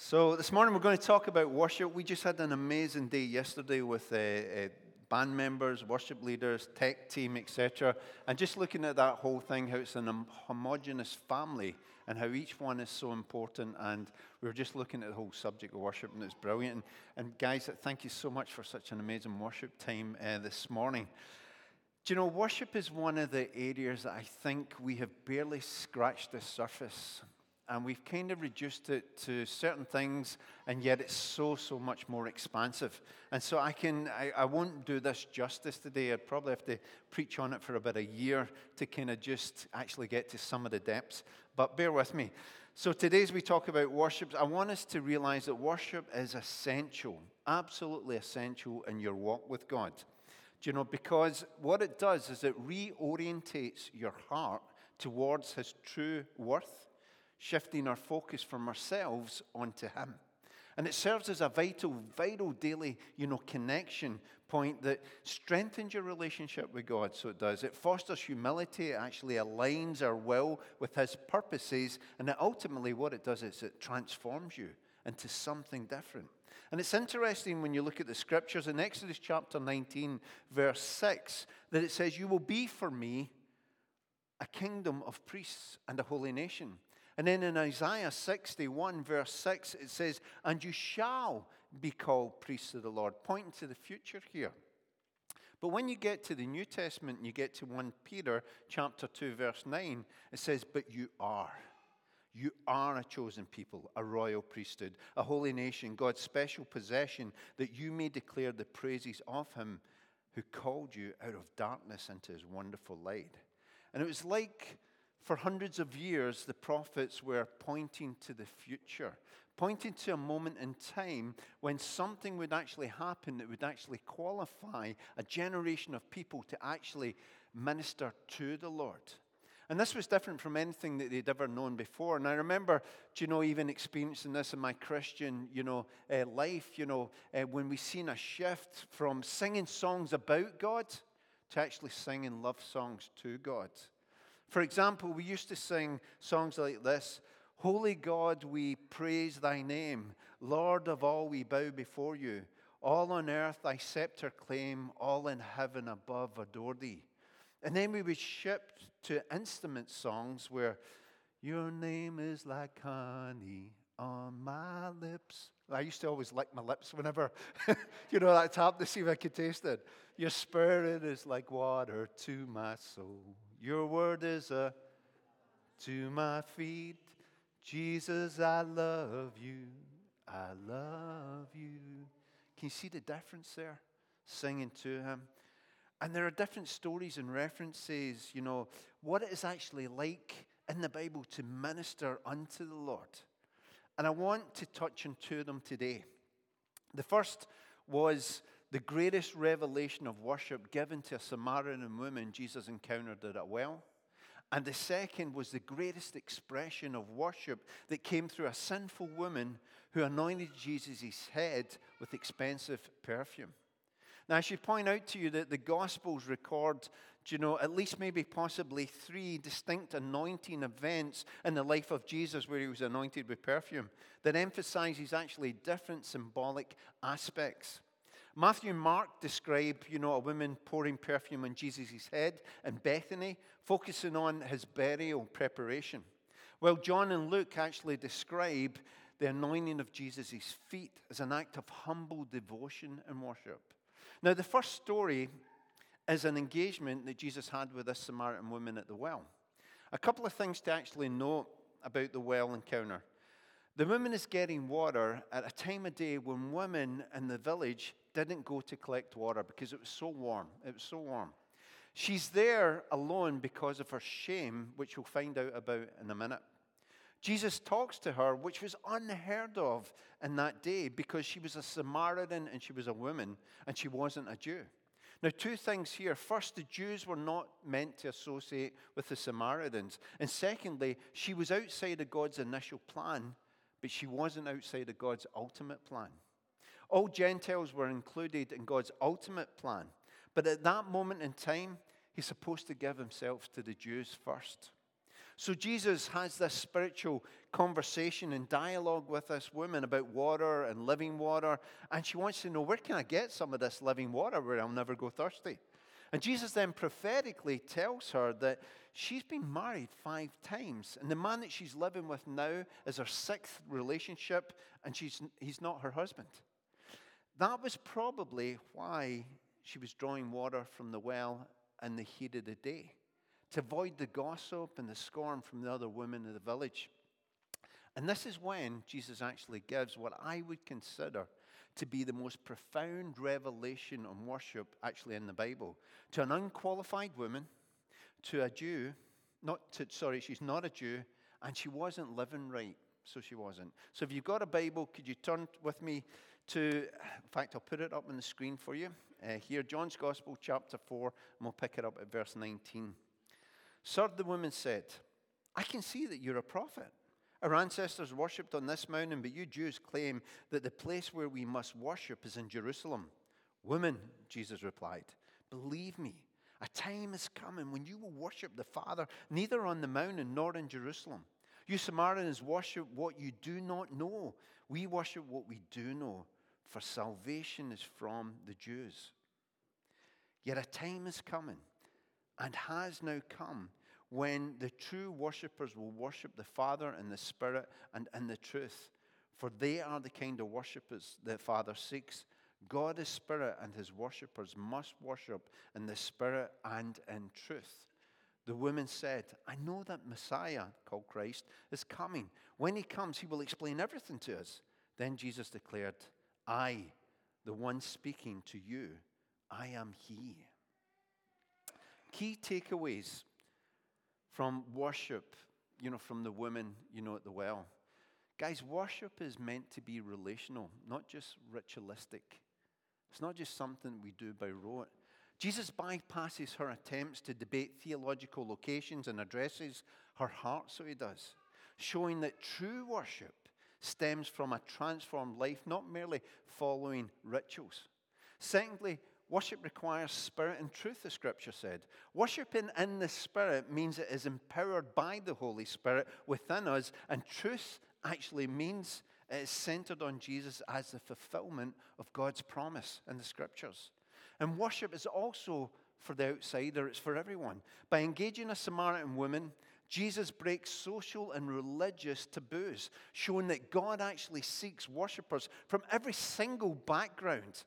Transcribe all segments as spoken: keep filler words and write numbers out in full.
So this morning we're going to talk about worship. We just had an amazing day yesterday with uh, uh, band members, worship leaders, tech team, et cetera. And just looking at that whole thing, how it's an homogenous family and how each one is so important. And we were just looking at the whole subject of worship, and it's brilliant. And, and guys, thank you so much for such an amazing worship time uh, this morning. Do you know, worship is one of the areas that I think we have barely scratched the surface. And we've kind of reduced it to certain things, and yet it's so, so much more expansive. And so I can, I, I won't do this justice today. I'd probably have to preach on it for about a year to kind of just actually get to some of the depths. But bear with me. So today as we talk about worship, I want us to realize that worship is essential, absolutely essential in your walk with God. Do you know, because what it does is it reorientates your heart towards His true worth, shifting our focus from ourselves onto Him. And it serves as a vital, vital daily, you know, connection point that strengthens your relationship with God. So it does. It fosters humility. It actually aligns our will with His purposes. And it ultimately what it does is it transforms you into something different. And it's interesting when you look at the scriptures in Exodus chapter nineteen, verse six, that it says, "You will be for me a kingdom of priests and a holy nation." And then in Isaiah sixty-one, verse six, it says, "And you shall be called priests of the Lord," pointing to the future here. But when you get to the New Testament and you get to First Peter chapter two, verse nine, it says, "But you are. You are a chosen people, a royal priesthood, a holy nation, God's special possession, that you may declare the praises of Him who called you out of darkness into His wonderful light." And it was like for hundreds of years, the prophets were pointing to the future, pointing to a moment in time when something would actually happen that would actually qualify a generation of people to actually minister to the Lord. And this was different from anything that they'd ever known before. And I remember, do you know, even experiencing this in my Christian, you know, uh, life, you know, uh, when we seen a shift from singing songs about God to actually singing love songs to God. For example, we used to sing songs like this: "Holy God, we praise Thy name. Lord of all, we bow before You. All on earth Thy scepter claim. All in heaven above adore Thee." And then we would shift to instrument songs where "Your name is like honey on my lips." I used to always lick my lips whenever, you know, I tapped to see if I could taste it. "Your spirit is like water to my soul. Your word is a to my feet. Jesus, I love You. I love You." Can you see the difference there? Singing to Him. And there are different stories and references, you know, what it is actually like in the Bible to minister unto the Lord. And I want to touch on two of them today. The first was the greatest revelation of worship given to a Samaritan woman Jesus encountered at a well. And the second was the greatest expression of worship that came through a sinful woman who anointed Jesus' head with expensive perfume. Now, I should point out to you that the Gospels record, you know, at least maybe possibly three distinct anointing events in the life of Jesus where He was anointed with perfume that emphasizes actually different symbolic aspects. Matthew and Mark describe, you know, a woman pouring perfume on Jesus' head in Bethany, focusing on His burial preparation. While John and Luke actually describe the anointing of Jesus' feet as an act of humble devotion and worship. Now, the first story is an engagement that Jesus had with this Samaritan woman at the well. A couple of things to actually note about the well encounter. The woman is getting water at a time of day when women in the village didn't go to collect water because it was so warm. It was so warm. She's there alone because of her shame, which we'll find out about in a minute. Jesus talks to her, which was unheard of in that day because she was a Samaritan and she was a woman and she wasn't a Jew. Now, two things here. First, the Jews were not meant to associate with the Samaritans. And secondly, she was outside of God's initial plan, but she wasn't outside of God's ultimate plan. All Gentiles were included in God's ultimate plan. But at that moment in time, He's supposed to give Himself to the Jews first. So Jesus has this spiritual conversation and dialogue with this woman about water and living water. And she wants to know, where can I get some of this living water where I'll never go thirsty? And Jesus then prophetically tells her that she's been married five times. And the man that she's living with now is her sixth relationship, and she's, he's not her husband. That was probably why she was drawing water from the well in the heat of the day, to avoid the gossip and the scorn from the other women of the village. And this is when Jesus actually gives what I would consider to be the most profound revelation on worship actually in the Bible. To an unqualified woman, to a Jew, not to, sorry, she's not a Jew, and she wasn't living right, so she wasn't. So if you've got a Bible, could you turn with me to, in fact, I'll put it up on the screen for you. Uh, here, John's Gospel, chapter four, and we'll pick it up at verse nineteen. Sir, the woman said, I can see that you're a prophet. Our ancestors worshipped on this mountain, but you Jews claim that the place where we must worship is in Jerusalem. Woman, Jesus replied, believe me, a time is coming when you will worship the Father neither on the mountain nor in Jerusalem. You Samaritans worship what you do not know. We worship what we do know, for salvation is from the Jews. Yet a time is coming, and has now come, when the true worshippers will worship the Father in the Spirit and in the truth. For they are the kind of worshippers the Father seeks. God is Spirit, and his worshippers must worship in the Spirit and in truth. The woman said, I know that Messiah, called Christ, is coming. When he comes, he will explain everything to us. Then Jesus declared, I, the one speaking to you, I am he. Key takeaways from worship, you know, from the woman, you know, at the well. Guys, worship is meant to be relational, not just ritualistic. It's not just something we do by rote. Jesus bypasses her attempts to debate theological locations and addresses her heart, so he does, showing that true worship stems from a transformed life, not merely following rituals. Secondly, worship requires spirit and truth, the scripture said. Worshiping in the Spirit means it is empowered by the Holy Spirit within us, and truth actually means it is centered on Jesus as the fulfillment of God's promise in the scriptures. And worship is also for the outsider, it's for everyone. By engaging a Samaritan woman, Jesus breaks social and religious taboos, showing that God actually seeks worshipers from every single background.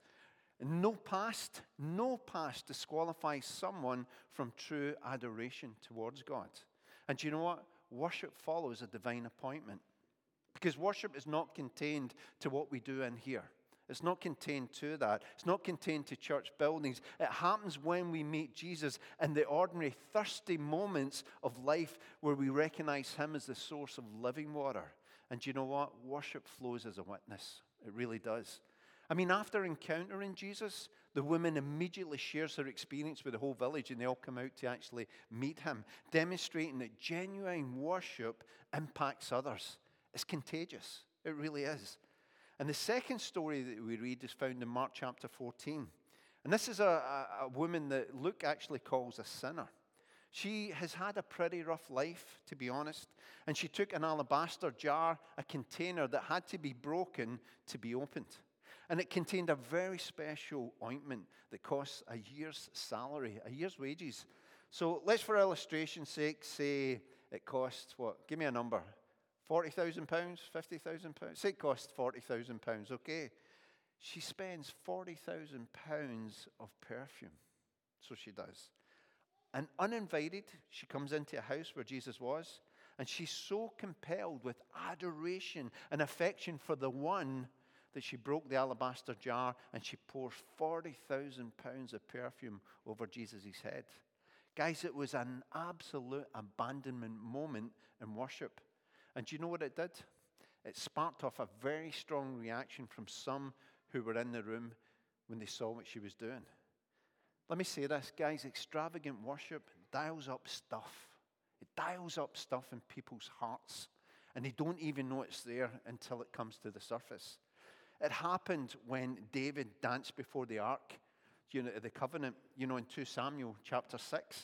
No past, no past disqualifies someone from true adoration towards God. And do you know what? Worship follows a divine appointment. Because worship is not contained to what we do in here. It's not contained to that. It's not contained to church buildings. It happens when we meet Jesus in the ordinary, thirsty moments of life where we recognize him as the source of living water. And do you know what? Worship flows as a witness. It really does. I mean, after encountering Jesus, the woman immediately shares her experience with the whole village, and they all come out to actually meet him, demonstrating that genuine worship impacts others. It's contagious. It really is. And the second story that we read is found in Mark chapter fourteen. And this is a, a, a woman that Luke actually calls a sinner. She has had a pretty rough life, to be honest. And she took an alabaster jar, a container that had to be broken to be opened. And it contained a very special ointment that costs a year's salary, a year's wages. So let's, for illustration's sake, say it costs what? Give me a number. forty thousand pounds, fifty thousand pounds. Say it costs forty thousand pounds, okay. She spends forty thousand pounds of perfume. So she does. And uninvited, she comes into a house where Jesus was, and she's so compelled with adoration and affection for the one that she broke the alabaster jar and she pours forty thousand pounds of perfume over Jesus' head. Guys, it was an absolute abandonment moment in worship. And do you know what it did? It sparked off a very strong reaction from some who were in the room when they saw what she was doing. Let me say this, guys, extravagant worship dials up stuff. It dials up stuff in people's hearts, and they don't even know it's there until it comes to the surface. It happened when David danced before the ark, you know, the covenant, you know, in Second Samuel chapter six.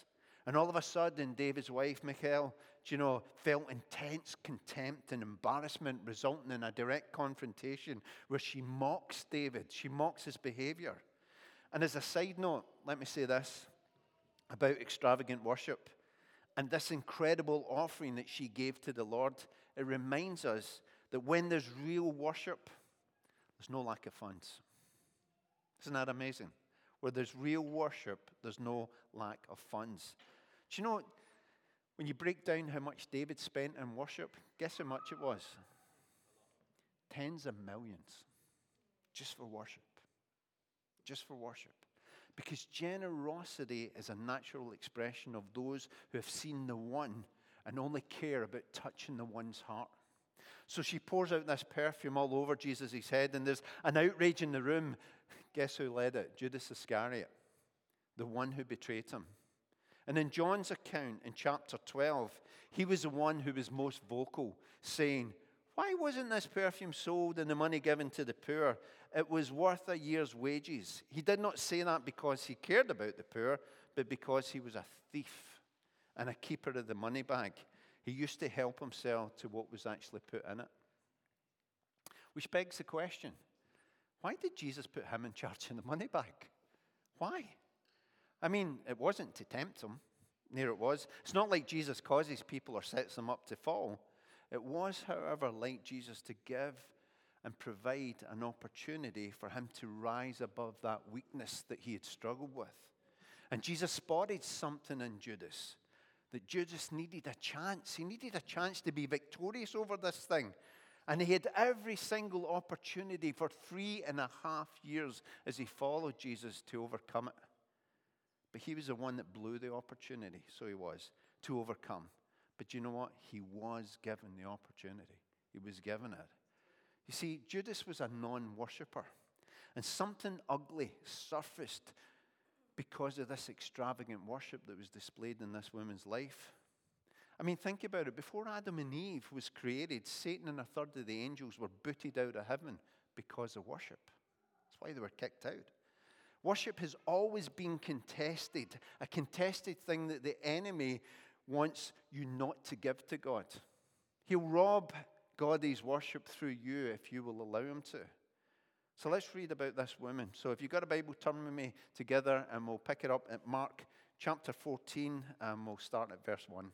And all of a sudden, David's wife, Michal, do you know, felt intense contempt and embarrassment, resulting in a direct confrontation where she mocks David. She mocks his behavior. And as a side note, let me say this about extravagant worship and this incredible offering that she gave to the Lord. It reminds us that when there's real worship, there's no lack of funds. Isn't that amazing? Where there's real worship, there's no lack of funds. Do you know, when you break down how much David spent in worship, guess how much it was? Tens of millions. Just for worship. Just for worship. Because generosity is a natural expression of those who have seen the one and only care about touching the one's heart. So she pours out this perfume all over Jesus' head, and there's an outrage in the room. Guess who led it? Judas Iscariot, the one who betrayed him. And in John's account in chapter twelve, he was the one who was most vocal, saying, "Why wasn't this perfume sold and the money given to the poor? It was worth a year's wages." He did not say that because he cared about the poor, but because he was a thief and a keeper of the money bag. He used to help himself to what was actually put in it. Which begs the question, why did Jesus put him in charge of the money bag? Why? I mean, it wasn't to tempt him. There it was. It's not like Jesus causes people or sets them up to fall. It was, however, like Jesus to give and provide an opportunity for him to rise above that weakness that he had struggled with. And Jesus spotted something in Judas, that Judas needed a chance. He needed a chance to be victorious over this thing. And he had every single opportunity for three and a half years as he followed Jesus to overcome it. But he was the one that blew the opportunity, so he was, to overcome. But you know what? He was given the opportunity. He was given it. You see, Judas was a non-worshipper. And something ugly surfaced because of this extravagant worship that was displayed in this woman's life. I mean, think about it. Before Adam and Eve was created, Satan and a third of the angels were booted out of heaven because of worship. That's why they were kicked out. Worship has always been contested, a contested thing that the enemy wants you not to give to God. He'll rob God his worship through you if you will allow him to. So let's read about this woman. So if you've got a Bible, turn with me together and we'll pick it up at Mark chapter fourteen and we'll start at verse one.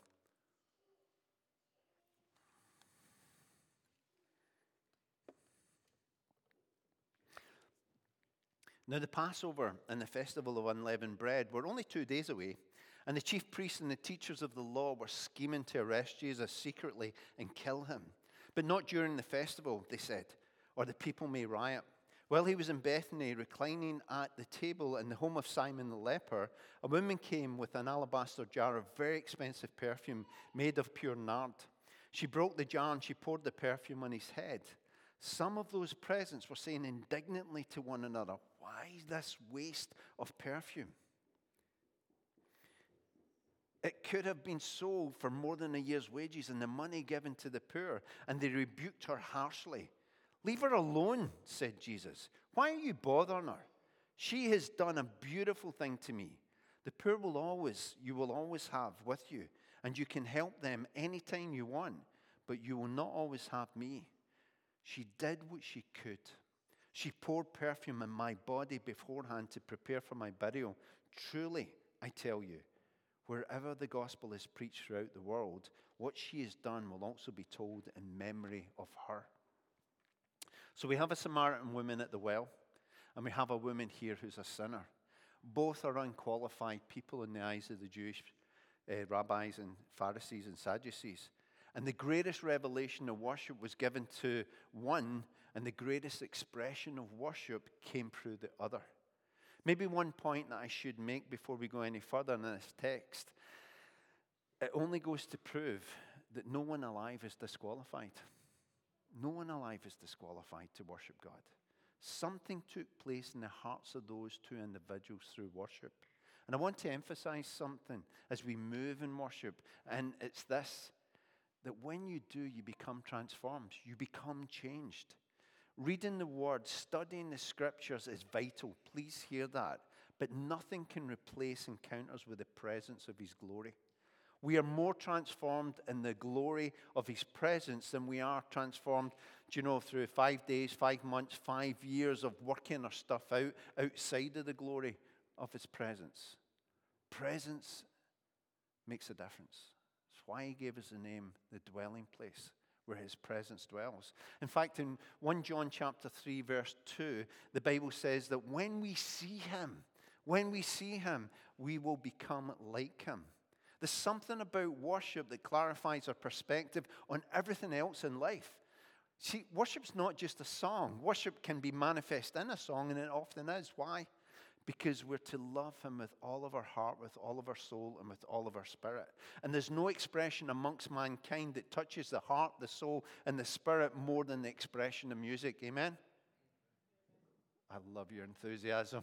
Now the Passover and the festival of unleavened bread were only two days away, and the chief priests and the teachers of the law were scheming to arrest Jesus secretly and kill him. But not during the festival, they said, or the people may riot. While he was in Bethany, reclining at the table in the home of Simon the leper, a woman came with an alabaster jar of very expensive perfume made of pure nard. She broke the jar and she poured the perfume on his head. Some of those present were saying indignantly to one another, "Why this waste of perfume? It could have been sold for more than a year's wages and the money given to the poor." And they rebuked her harshly. "Leave her alone," said Jesus. "Why are you bothering her? She has done a beautiful thing to me. The poor will always, you will always have with you, and you can help them anytime you want, but you will not always have me. She did what she could. She poured perfume on my body beforehand to prepare for my burial. Truly, I tell you, wherever the gospel is preached throughout the world, what she has done will also be told in memory of her." So we have a Samaritan woman at the well, and we have a woman here who's a sinner. Both are unqualified people in the eyes of the Jewish uh, rabbis and Pharisees and Sadducees. And the greatest revelation of worship was given to one, and the greatest expression of worship came through the other. Maybe one point that I should make before we go any further in this text, it only goes to prove that no one alive is disqualified. No one alive is disqualified to worship God. Something took place in the hearts of those two individuals through worship. And I want to emphasize something as we move in worship, and it's this, that when you do, you become transformed. You become changed. Reading the Word, studying the Scriptures is vital. Please hear that. but nothing can replace encounters with the presence of his glory. We are more transformed in the glory of his presence than we are transformed, do you know, through five days, five months, five years of working our stuff out outside of the glory of his presence. Presence makes a difference. That's why he gave us the name, the dwelling place, where his presence dwells. In fact, in First John chapter three, verse two, the Bible says that when we see him, when we see him, we will become like him. There's something about worship that clarifies our perspective on everything else in life. See, worship's not just a song. Worship can be manifest in a song, and it often is. Why? Because we're to love him with all of our heart, with all of our soul, and with all of our spirit. And there's no expression amongst mankind that touches the heart, the soul, and the spirit more than the expression of music. Amen? I love your enthusiasm.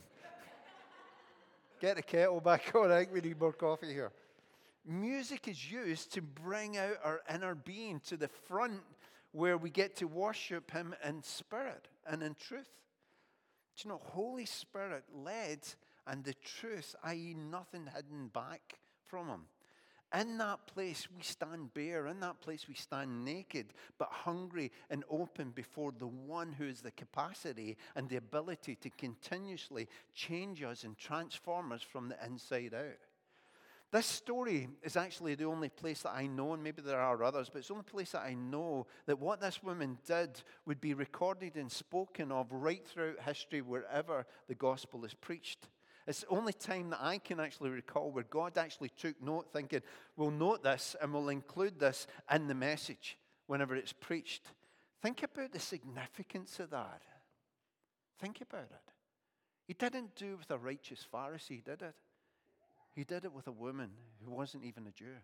Get the kettle back on. I think we need more coffee here. Music is used to bring out our inner being to the front where we get to worship him in spirit and in truth. Do you know, Holy Spirit led and the truth, that is nothing hidden back from him. In that place we stand bare. In that place we stand naked, but hungry and open before the one who has the capacity and the ability to continuously change us and transform us from the inside out. This story is actually the only place that I know, and maybe there are others, but it's the only place that I know that what this woman did would be recorded and spoken of right throughout history wherever the gospel is preached. It's the only time that I can actually recall where God actually took note, thinking, we'll note this and we'll include this in the message whenever it's preached. Think about the significance of that. Think about it. He didn't do it with a righteous Pharisee, did it? He did it with a woman who wasn't even a Jew.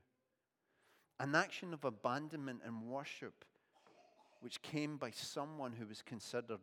An action of abandonment and worship which came by someone who was considered,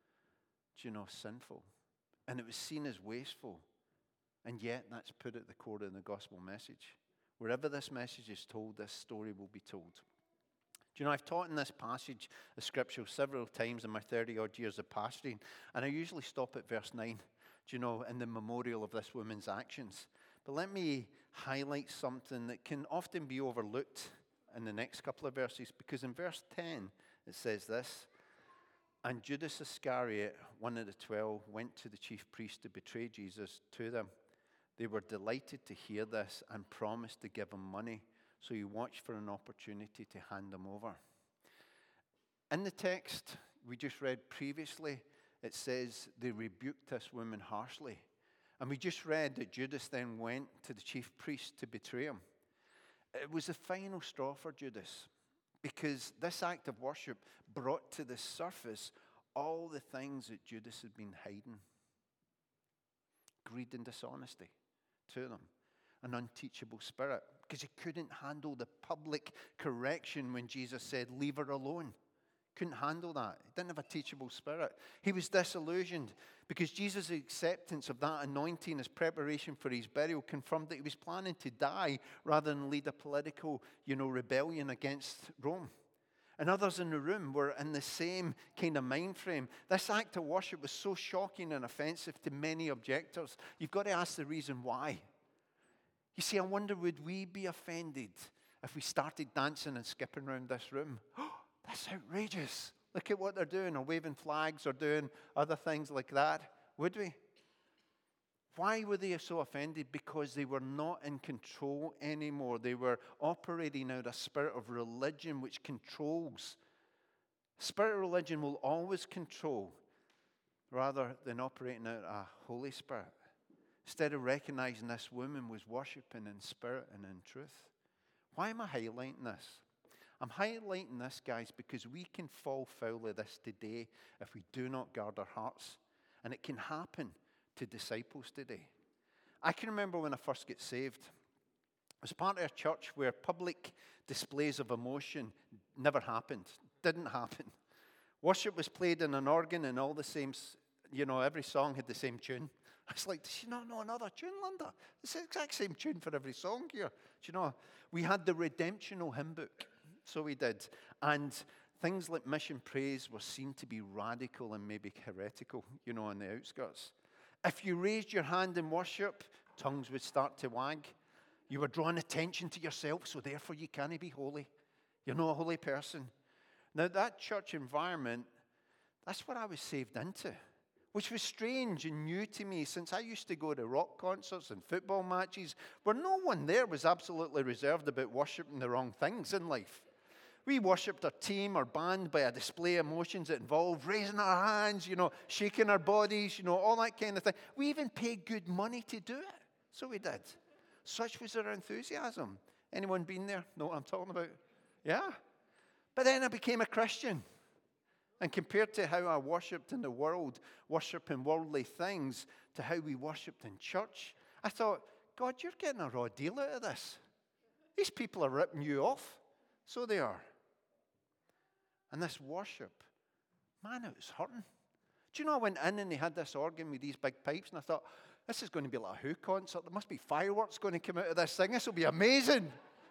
you know, sinful. And it was seen as wasteful. And yet that's put at the core of the gospel message. Wherever this message is told, this story will be told. Do you know, I've taught in this passage of Scripture several times in my thirty-odd years of pastoring, and I usually stop at verse nine, do you know, in the memorial of this woman's actions. But let me highlight something that can often be overlooked in the next couple of verses, because in verse ten it says this, and Judas Iscariot, one of the twelve, went to the chief priests to betray Jesus to them. They were delighted to hear this and promised to give him money, so he watched for an opportunity to hand him over. In the text we just read previously, it says they rebuked this woman harshly. And we just read that Judas then went to the chief priest to betray him. It was the final straw for Judas, because this act of worship brought to the surface all the things that Judas had been hiding. Greed and dishonesty to them. An unteachable spirit, because he couldn't handle the public correction when Jesus said, leave her alone. Couldn't handle that. He didn't have a teachable spirit. He was disillusioned because Jesus' acceptance of that anointing as preparation for his burial confirmed that he was planning to die rather than lead a political, you know, rebellion against Rome. And others in the room were in the same kind of mind frame. This act of worship was so shocking and offensive to many objectors. You've got to ask the reason why. You see, I wonder, would we be offended if we started dancing and skipping around this room? That's outrageous. Look at what they're doing, or waving flags, or doing other things like that. Would we? Why were they so offended? Because they were not in control anymore. They were operating out a spirit of religion which controls. Spirit of religion will always control rather than operating out a Holy Spirit. Instead of recognizing this woman was worshiping in spirit and in truth. Why am I highlighting this? I'm highlighting this, guys, because we can fall foul of this today if we do not guard our hearts. And it can happen to disciples today. I can remember when I first got saved. I was part of a church where public displays of emotion never happened. Didn't happen. Worship was played in an organ and all the same, you know, every song had the same tune. I was like, does she not know another tune, Linda? It's the exact same tune for every song here. Do you know, we had the redemptional hymn book. So we did. And things like Mission Praise were seen to be radical and maybe heretical, you know, on the outskirts. If you raised your hand in worship, tongues would start to wag. You were drawing attention to yourself, so therefore you can't be holy. You're not a holy person. Now, that church environment, that's what I was saved into, which was strange and new to me, since I used to go to rock concerts and football matches where no one there was absolutely reserved about worshiping the wrong things in life. We worshipped our team, our band, by a display of emotions that involved raising our hands, you know, shaking our bodies, you know, all that kind of thing. We even paid good money to do it. So we did. Such was our enthusiasm. Anyone been there? Know what I'm talking about? Yeah. But then I became a Christian. And compared to how I worshipped in the world, worshipping worldly things, to how we worshipped in church, I thought, God, you're getting a raw deal out of this. These people are ripping you off. So they are. And this worship, man, it was hurting. Do you know, I went in and they had this organ with these big pipes, and I thought, this is going to be like a Who concert. There must be fireworks going to come out of this thing. This will be amazing.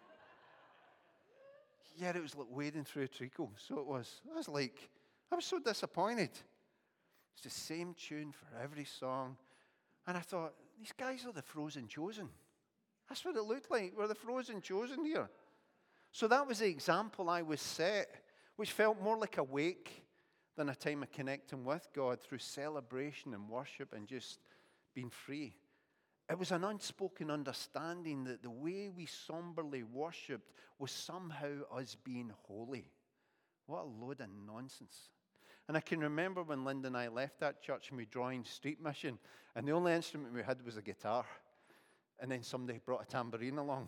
Yeah, it was like wading through a treacle. So it was. I was like, I was so disappointed. It's the same tune for every song. And I thought, these guys are the Frozen Chosen. That's what it looked like. We're the Frozen Chosen here. So that was the example I was set, which felt more like a wake than a time of connecting with God through celebration and worship and just being free. It was an unspoken understanding that the way we somberly worshipped was somehow us being holy. What a load of nonsense. And I can remember when Linda and I left that church and we joined Street Mission, and the only instrument we had was a guitar. And then somebody brought a tambourine along.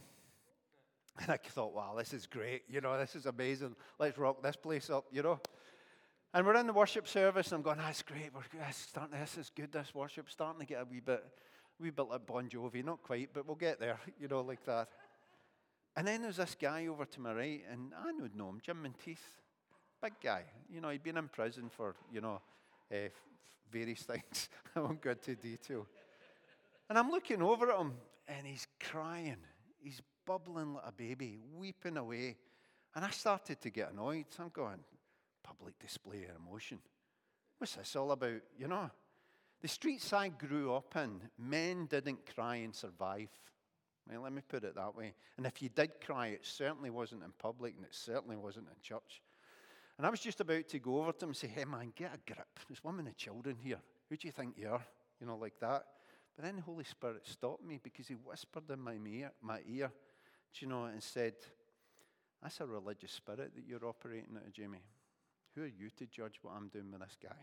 And I thought, wow, this is great. You know, this is amazing. Let's rock this place up, you know. And we're in the worship service, and I'm going, that's great. We're starting, this is good, this worship. Starting to get a wee bit, a wee bit like Bon Jovi. Not quite, but we'll get there, you know, like that. And then there's this guy over to my right, and I would know him, Jim Menteith. Big guy. You know, he'd been in prison for, you know, uh, various things. I won't go into detail. And I'm looking over at him, and he's crying. He's bubbling like a baby, weeping away. And I started to get annoyed. I'm going, public display of emotion. What's this all about? You know, the streets I grew up in, men didn't cry and survive. Well, let me put it that way. And if you did cry, it certainly wasn't in public, and it certainly wasn't in church. And I was just about to go over to him and say, hey, man, get a grip. There's women and children here. Who do you think you are? You know, like that. But then the Holy Spirit stopped me because he whispered in my ear, my ear, you know, and said, that's a religious spirit that you're operating out of, Jamie. Who are you to judge what I'm doing with this guy?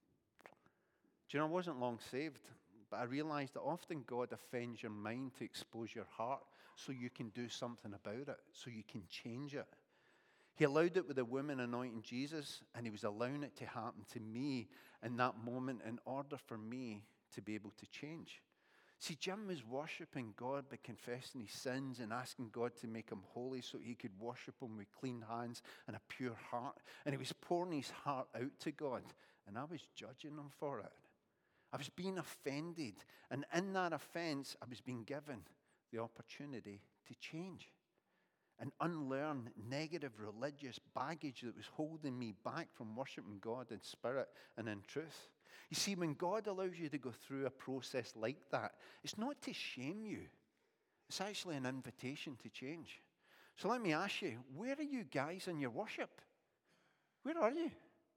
Do you know, I wasn't long saved, but I realized that often God offends your mind to expose your heart so you can do something about it, so you can change it. He allowed it with the woman anointing Jesus, and he was allowing it to happen to me in that moment in order for me to be able to change. See, Jim was worshiping God by confessing his sins and asking God to make him holy so he could worship him with clean hands and a pure heart. And he was pouring his heart out to God, and I was judging him for it. I was being offended, and in that offense, I was being given the opportunity to change and unlearn negative religious baggage that was holding me back from worshiping God in spirit and in truth. You see, when God allows you to go through a process like that, it's not to shame you. It's actually an invitation to change. So let me ask you, where are you guys in your worship? Where are you?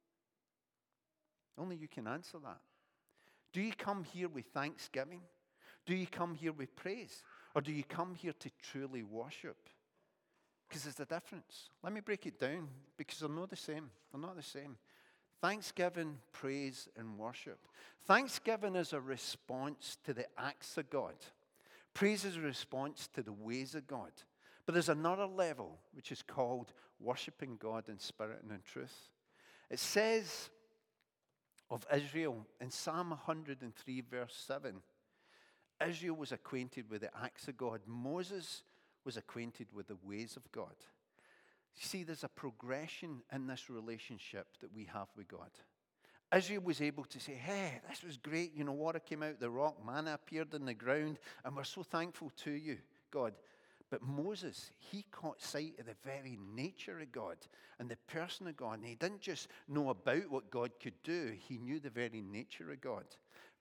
Only you can answer that. Do you come here with thanksgiving? Do you come here with praise? Or do you come here to truly worship? Because there's a difference. Let me break it down, because they're not the same. They're not the same. Thanksgiving, praise, and worship. Thanksgiving is a response to the acts of God. Praise is a response to the ways of God. But there's another level, which is called worshiping God in spirit and in truth. It says of Israel in Psalm one hundred three, verse seven, Israel was acquainted with the acts of God. Moses was acquainted with the ways of God. You see, there's a progression in this relationship that we have with God. Israel was able to say, hey, this was great. You know, water came out the rock, manna appeared in the ground, and we're so thankful to you, God. But Moses, he caught sight of the very nature of God and the person of God. And he didn't just know about what God could do. He knew the very nature of God.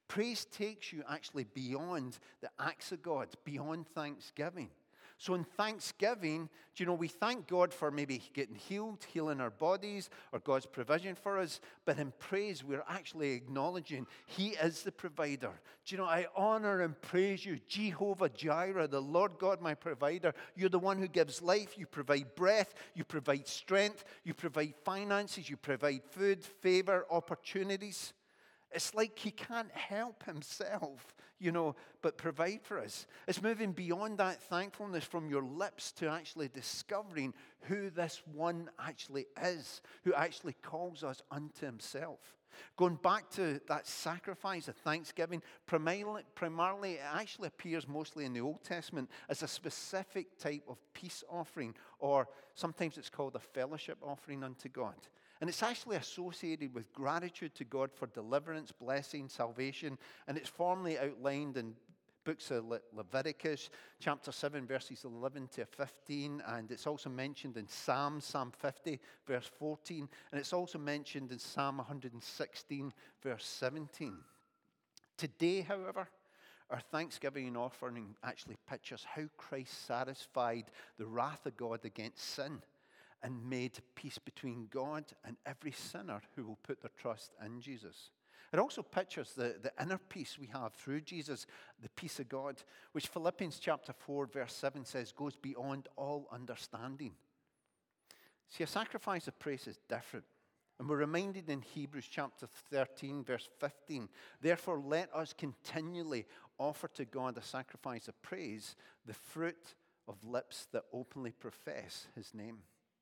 Praise takes you actually beyond the acts of God, beyond thanksgiving. So in thanksgiving, do you know, we thank God for maybe getting healed, healing our bodies, or God's provision for us. But in praise, we're actually acknowledging He is the provider. Do you know, I honor and praise you, Jehovah Jireh, the Lord God, my provider. You're the one who gives life. You provide breath. You provide strength. You provide finances. You provide food, favor, opportunities. It's like He can't help Himself, you know, but provide for us. It's moving beyond that thankfulness from your lips to actually discovering who this one actually is, who actually calls us unto Himself. Going back to that sacrifice of thanksgiving, primarily, primarily it actually appears mostly in the Old Testament as a specific type of peace offering, or sometimes it's called a fellowship offering unto God. And it's actually associated with gratitude to God for deliverance, blessing, salvation. And it's formally outlined in books of Le- Leviticus, chapter seven, verses eleven to fifteen. And it's also mentioned in Psalms, Psalm fifty, verse fourteen. And it's also mentioned in Psalm one hundred sixteen, verse seventeen. Today, however, our thanksgiving offering actually pictures how Christ satisfied the wrath of God against sin and made peace between God and every sinner who will put their trust in Jesus. It also pictures the, the inner peace we have through Jesus, the peace of God, which Philippians chapter four, verse seven says goes beyond all understanding. See, a sacrifice of praise is different. And we're reminded in Hebrews chapter thirteen, verse fifteen, therefore let us continually offer to God a sacrifice of praise, the fruit of lips that openly profess His name.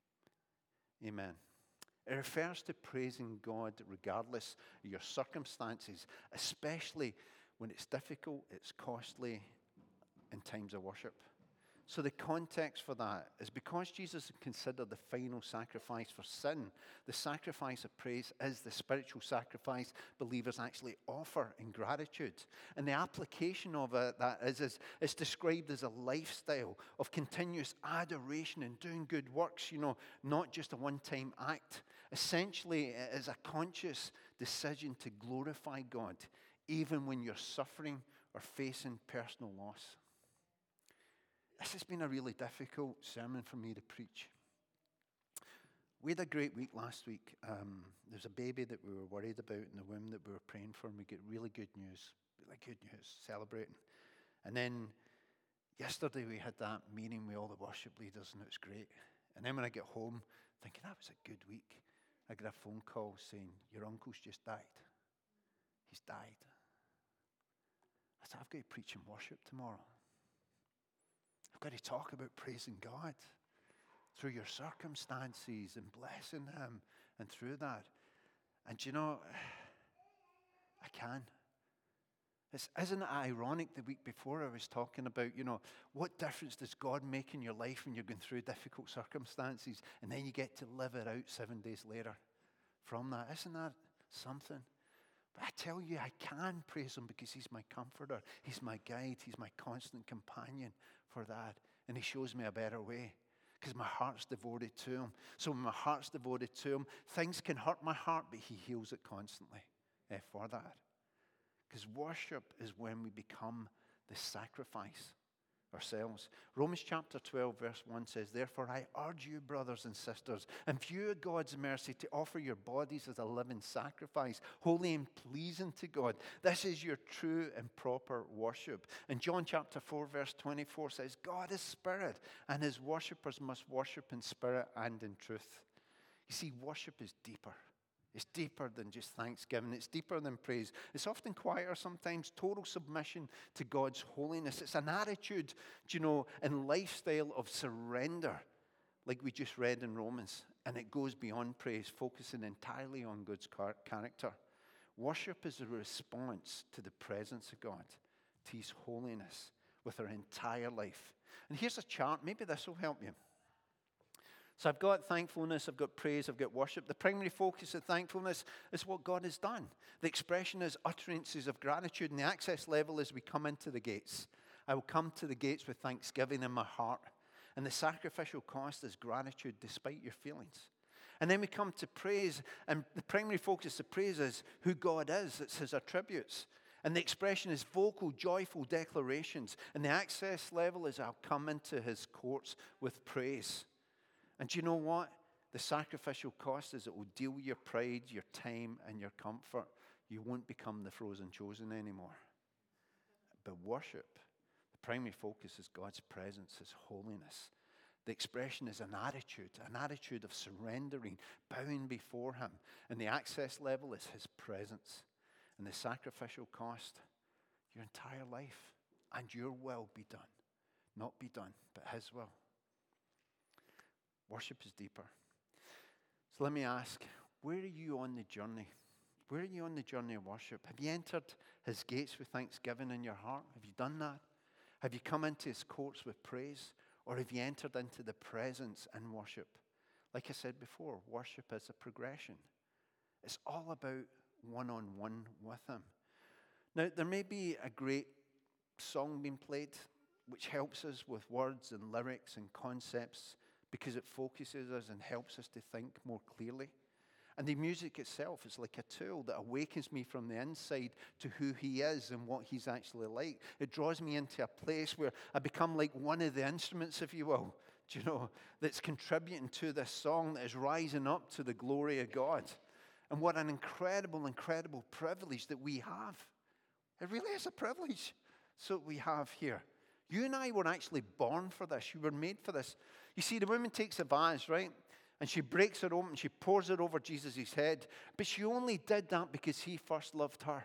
Amen. It refers to praising God regardless of your circumstances, especially when it's difficult, it's costly in times of worship. So the context for that is because Jesus is considered the final sacrifice for sin, the sacrifice of praise is the spiritual sacrifice believers actually offer in gratitude. And the application of it, that is, is, is described as a lifestyle of continuous adoration and doing good works, you know, not just a one-time act. Essentially, it is a conscious decision to glorify God, even when you're suffering or facing personal loss. This has been a really difficult sermon for me to preach. We had a great week last week. Um, there's a baby that we were worried about in the womb that we were praying for, and we get really good news, really good news, celebrating. And then yesterday we had that meeting with all the worship leaders, and it was great. And then when I get home, thinking that was a good week, I get a phone call saying, your uncle's just died. He's died. I said, I've got to preach and worship tomorrow. I've got to talk about praising God through your circumstances and blessing Him and through that. And you know, I can. It's, isn't it ironic the week before I was talking about, you know, what difference does God make in your life when you're going through difficult circumstances and then you get to live it out seven days later from that? Isn't that something? But I tell you, I can praise Him because He's my comforter. He's my guide. He's my constant companion for that. And He shows me a better way because my heart's devoted to Him. So when my heart's devoted to Him, things can hurt my heart, but He heals it constantly eh, for that. Because worship is when we become the sacrifice ourselves. Romans chapter twelve, verse one says, therefore I urge you, brothers and sisters, in view of God's mercy, to offer your bodies as a living sacrifice, holy and pleasing to God. This is your true and proper worship. And John chapter four, verse twenty-four says, God is spirit, and His worshippers must worship in spirit and in truth. You see, worship is deeper. It's deeper than just thanksgiving. It's deeper than praise. It's often quieter sometimes, total submission to God's holiness. It's an attitude, you know, and lifestyle of surrender, like we just read in Romans. And it goes beyond praise, focusing entirely on God's character. Worship is a response to the presence of God, to His holiness with our entire life. And here's a chart. Maybe this will help you. So I've got thankfulness, I've got praise, I've got worship. The primary focus of thankfulness is what God has done. The expression is utterances of gratitude, and the access level is we come into the gates. I will come to the gates with thanksgiving in my heart. And the sacrificial cost is gratitude despite your feelings. And then we come to praise, and the primary focus of praise is who God is. It's His attributes. And the expression is vocal, joyful declarations. And the access level is I'll come into his courts with praise. And do you know what? The sacrificial cost is it will deal with your pride, your time, and your comfort. You won't become the frozen chosen anymore. But worship, the primary focus is God's presence, his holiness. The expression is an attitude, an attitude of surrendering, bowing before him. And the access level is his presence. And the sacrificial cost, your entire life. And your will be done. Not be done, but his will. Worship is deeper. So let me ask, where are you on the journey? Where are you on the journey of worship? Have you entered his gates with thanksgiving in your heart? Have you done that? Have you come into his courts with praise? Or have you entered into the presence and worship? Like I said before, worship is a progression. It's all about one-on-one with him. Now, there may be a great song being played which helps us with words and lyrics and concepts because it focuses us and helps us to think more clearly. And the music itself is like a tool that awakens me from the inside to who he is and what he's actually like. It draws me into a place where I become like one of the instruments, if you will, do you know, that's contributing to this song that is rising up to the glory of God. And what an incredible, incredible privilege that we have. It really is a privilege so we have here. You and I were actually born for this. You were made for this. You see, the woman takes a vase, right? And she breaks it open, she pours it over Jesus' head. But she only did that because he first loved her.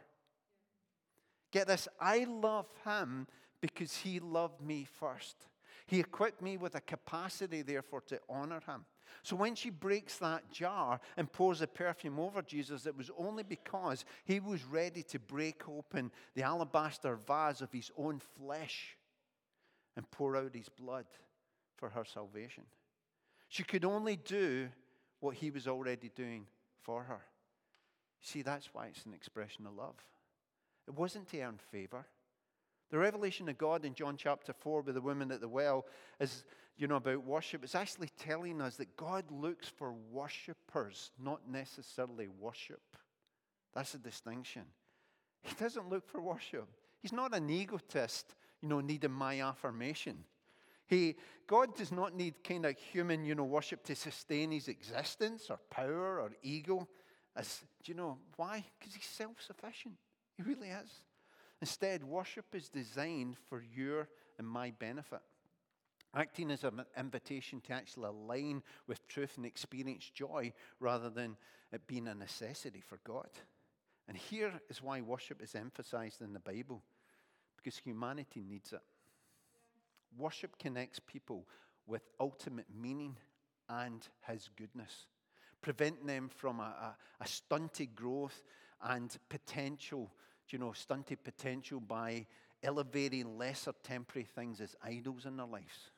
Get this, I love him because he loved me first. He equipped me with a capacity, therefore, to honor him. So when she breaks that jar and pours the perfume over Jesus, it was only because he was ready to break open the alabaster vase of his own flesh and pour out his blood for her salvation. She could only do what he was already doing for her. See, that's why it's an expression of love. It wasn't to earn favor. The revelation of God in John chapter four with the woman at the well is, you know, about worship. It's actually telling us that God looks for worshipers, not necessarily worship. That's the distinction. He doesn't look for worship. He's not an egotist, you know, needing my affirmation. He, God does not need kind of human, you know, worship to sustain his existence or power or ego. As, do you know why? Because he's self-sufficient. He really is. Instead, worship is designed for your and my benefit. Acting as an invitation to actually align with truth and experience joy rather than it being a necessity for God. And here is why worship is emphasized in the Bible. Because humanity needs it. Worship connects people with ultimate meaning and his goodness, preventing them from a, a, a stunted growth and potential, you know, stunted potential by elevating lesser temporary things as idols in their lives.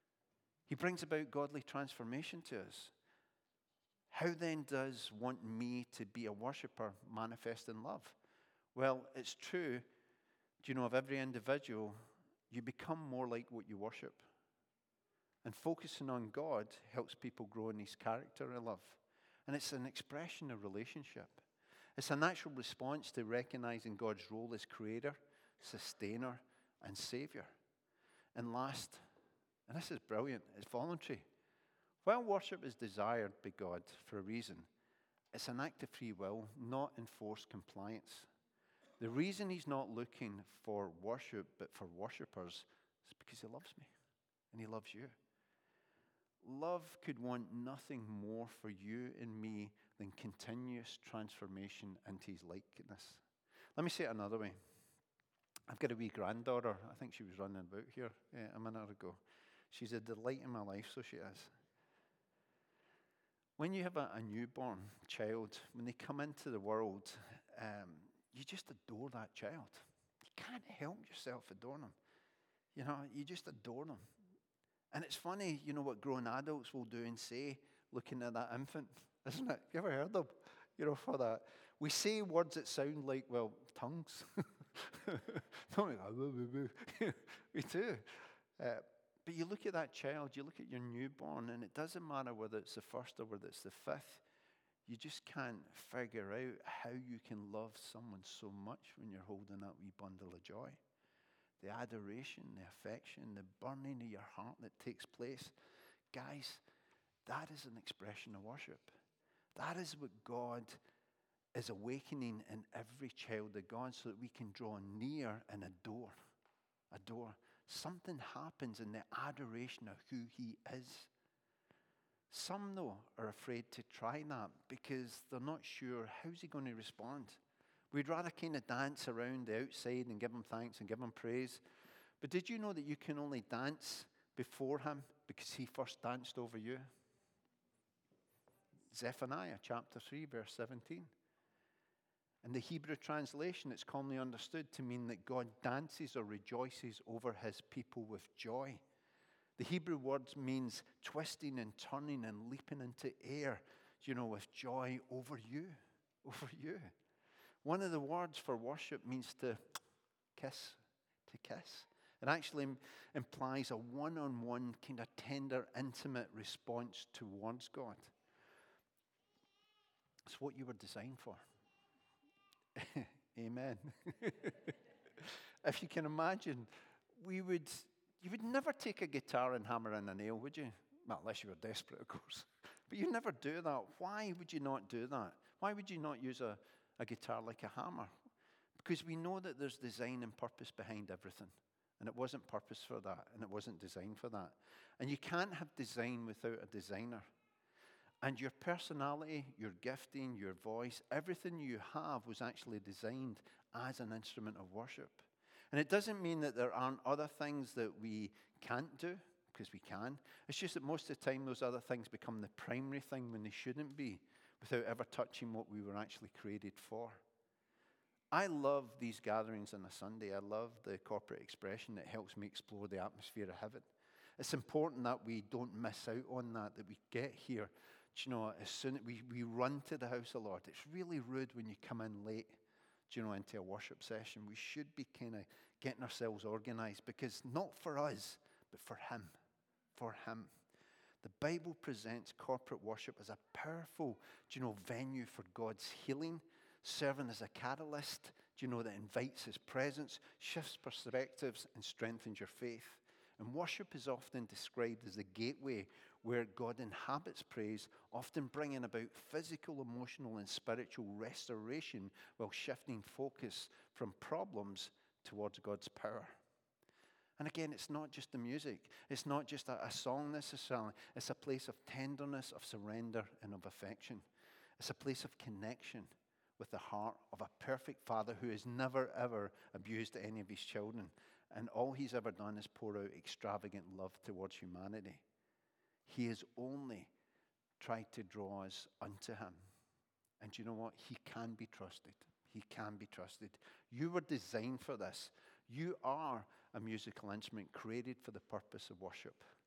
He brings about godly transformation to us. How then does want me to be a worshiper manifest in love? Well, it's true, do you know, of every individual. You become more like what you worship. And focusing on God helps people grow in his character and love. And it's an expression of relationship. It's a natural response to recognizing God's role as creator, sustainer, and savior. And last, and this is brilliant, it's voluntary. While worship is desired by God for a reason, it's an act of free will, not enforced compliance. The reason he's not looking for worship, but for worshipers, is because he loves me and he loves you. Love could want nothing more for you and me than continuous transformation into his likeness. Let me say it another way. I've got a wee granddaughter. I think she was running about here yeah, a minute ago. She's a delight in my life, so she is. When you have a, a newborn child, when they come into the world, um, you just adore that child. You can't help yourself adoring them. You know, you just adore them. And it's funny, you know, what grown adults will do and say, looking at that infant, isn't it? You ever heard them? You know, for that. We say words that sound like, well, tongues. We do. Uh, but you look at that child, you look at your newborn, and it doesn't matter whether it's the first or whether it's the fifth. you just can't figure out how you can love someone so much when you're holding that wee bundle of joy. The adoration, the affection, the burning of your heart that takes place. Guys, that is an expression of worship. That is what God is awakening in every child of God so that we can draw near and adore. Adore. Something happens in the adoration of who he is. Some, though, are afraid to try that because they're not sure how's he going to respond. We'd rather kind of dance around the outside and give him thanks and give him praise. But did you know that you can only dance before him because he first danced over you? Zephaniah chapter three, verse seventeen. In the Hebrew translation, it's commonly understood to mean that God dances or rejoices over his people with joy. The Hebrew word means twisting and turning and leaping into air, you know, with joy over you, over you. One of the words for worship means to kiss, to kiss. It actually implies a one-on-one, kind of tender, intimate response towards God. It's what you were designed for. Amen. If you can imagine, we would, you would never take a guitar and hammer in a nail, would you? Well, unless you were desperate, of course. But you'd never do that. Why would you not do that? Why would you not use a, a guitar like a hammer? Because we know that there's design and purpose behind everything. And it wasn't purpose for that, and it wasn't designed for that. And you can't have design without a designer. And your personality, your gifting, your voice, everything you have was actually designed as an instrument of worship. And it doesn't mean that there aren't other things that we can't do, because we can. It's just that most of the time those other things become the primary thing when they shouldn't be, without ever touching what we were actually created for. I love these gatherings on a Sunday. I love the corporate expression that helps me explore the atmosphere of heaven. It's important that we don't miss out on that, that we get here. Do you know, as soon as we, we run to the house of the Lord, it's really rude when you come in late, do you know, into a worship session. We should be kind of getting ourselves organized because not for us, but for him, for him. The Bible presents corporate worship as a powerful, do you know, venue for God's healing, serving as a catalyst, do you know, that invites his presence, shifts perspectives, and strengthens your faith. And worship is often described as the gateway where God inhabits praise, often bringing about physical, emotional, and spiritual restoration while shifting focus from problems towards God's power. And again, it's not just the music. It's not just a, a song necessarily. It's a place of tenderness, of surrender, and of affection. It's a place of connection with the heart of a perfect Father who has never, ever abused any of his children. And all he's ever done is pour out extravagant love towards humanity. He has only tried to draw us unto him. And you know what? He can be trusted. He can be trusted. You were designed for this. You are a musical instrument created for the purpose of worship.